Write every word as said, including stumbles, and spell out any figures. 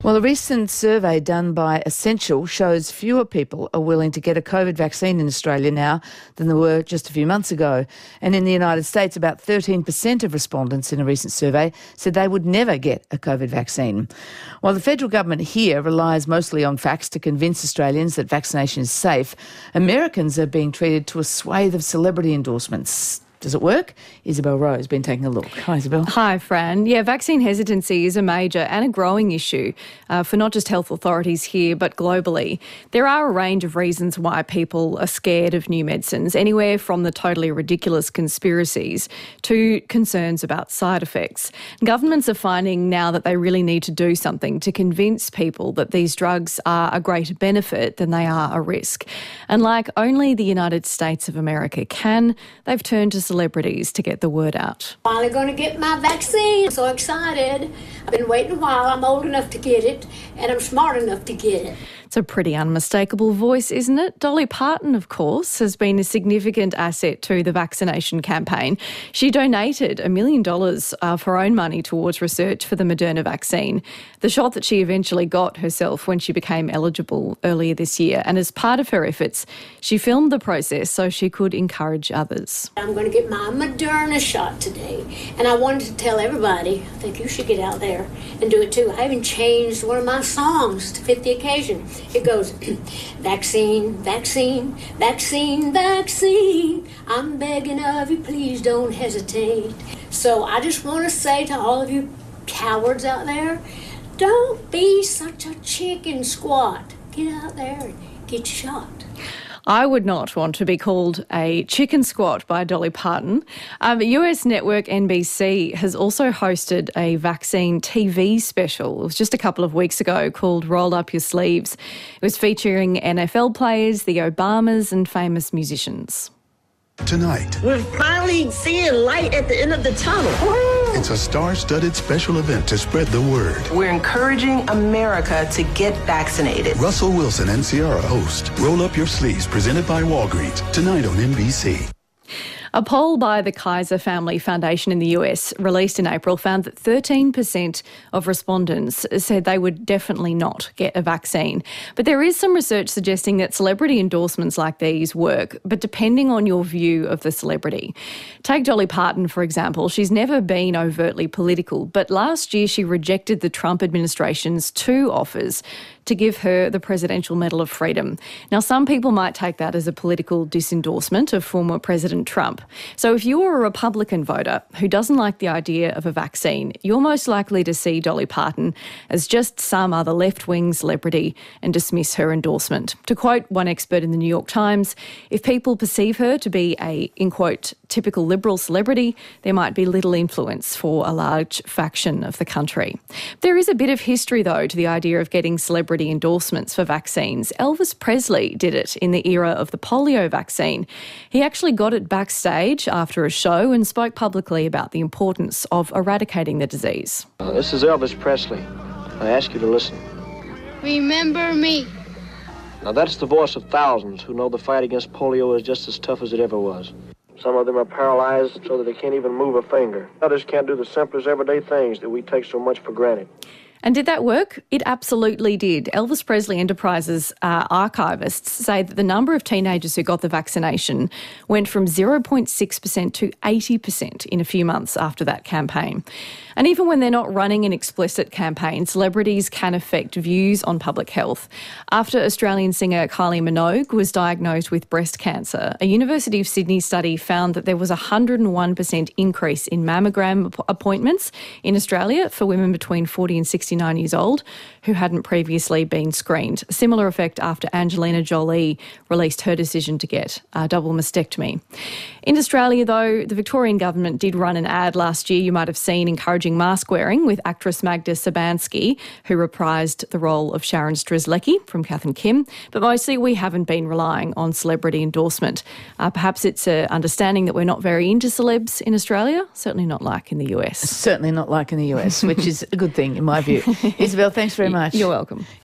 Well, a recent survey done by Essential shows fewer people are willing to get a COVID vaccine in Australia now than there were just a few months ago. And in the United States, about thirteen percent of respondents in a recent survey said they would never get a COVID vaccine. While the federal government here relies mostly on facts to convince Australians that vaccination is safe, Americans are being treated to a swathe of celebrity endorsements. Does it work? Isabel Rowe has been taking a look. Hi, Isabel. Hi, Fran. Yeah, vaccine hesitancy is a major and a growing issue uh, for not just health authorities here, but globally. There are a range of reasons why people are scared of new medicines, anywhere from the totally ridiculous conspiracies to concerns about side effects. Governments are finding now that they really need to do something to convince people that these drugs are a greater benefit than they are a risk. And like only the United States of America can, they've turned to celebrities to get the word out. Finally going to get my vaccine. I'm so excited. I've been waiting a while. I'm old enough to get it, and I'm smart enough to get it. It's a pretty unmistakable voice, isn't it? Dolly Parton, of course, has been a significant asset to the vaccination campaign. She donated a million dollars of her own money towards research for the Moderna vaccine, the shot that she eventually got herself when she became eligible earlier this year. And as part of her efforts, she filmed the process so she could encourage others. I'm going to get my Moderna shot today, and I wanted to tell everybody, I think you should get out there and do it too. I even changed one of my songs to fit the occasion. It goes, vaccine, vaccine, vaccine, vaccine. I'm begging of you, please don't hesitate. So I just want to say to all of you cowards out there, don't be such a chicken squat. Get out there and get shot. I would not want to be called a chicken squat by Dolly Parton. Um, U S network N B C has also hosted a vaccine T V special. It was just a couple of weeks ago called Roll Up Your Sleeves. It was featuring N F L players, the Obamas and famous musicians. Tonight, we're finally seeing light at the end of the tunnel. It's a star-studded special event to spread the word. We're encouraging America to get vaccinated. Russell Wilson and Ciara host Roll Up Your Sleeves, presented by Walgreens, tonight on N B C. A poll by the Kaiser Family Foundation in the U S released in April found that thirteen percent of respondents said they would definitely not get a vaccine. But there is some research suggesting that celebrity endorsements like these work, but depending on your view of the celebrity. Take Dolly Parton, for example. She's never been overtly political, but last year she rejected the Trump administration's two offers to give her the Presidential Medal of Freedom. Now, some people might take that as a political disendorsement of former President Trump. So if you're a Republican voter who doesn't like the idea of a vaccine, you're most likely to see Dolly Parton as just some other left-wing celebrity and dismiss her endorsement. To quote one expert in the New York Times, if people perceive her to be a, in quote, typical liberal celebrity, there might be little influence for a large faction of the country. There is a bit of history, though, to the idea of getting celebrity endorsements for vaccines. Elvis Presley did it in the era of the polio vaccine. He actually got it backstage after a show and spoke publicly about the importance of eradicating the disease. Uh, this is Elvis Presley. I ask you to listen. Remember me. Now that's the voice of thousands who know the fight against polio is just as tough as it ever was. Some of them are paralyzed so that they can't even move a finger. Others can't do the simplest everyday things that we take so much for granted. And did that work? It absolutely did. Elvis Presley Enterprises uh, archivists say that the number of teenagers who got the vaccination went from zero point six percent to eighty percent in a few months after that campaign. And even when they're not running an explicit campaign, celebrities can affect views on public health. After Australian singer Kylie Minogue was diagnosed with breast cancer, a University of Sydney study found that there was a one hundred one percent increase in mammogram appointments in Australia for women between forty and sixty-nine years old who hadn't previously been screened. A similar effect after Angelina Jolie released her decision to get a double mastectomy. In Australia, though, the Victorian government did run an ad last year you might have seen encouraging mask wearing with actress Magda Sabansky, who reprised the role of Sharon Strzelecki from Kath and Kim. But mostly we haven't been relying on celebrity endorsement. Uh, perhaps it's an understanding that we're not very into celebs in Australia, certainly not like in the U S. Certainly not like in the U S, which is a good thing in my view. Isabel, thanks very much. You're welcome.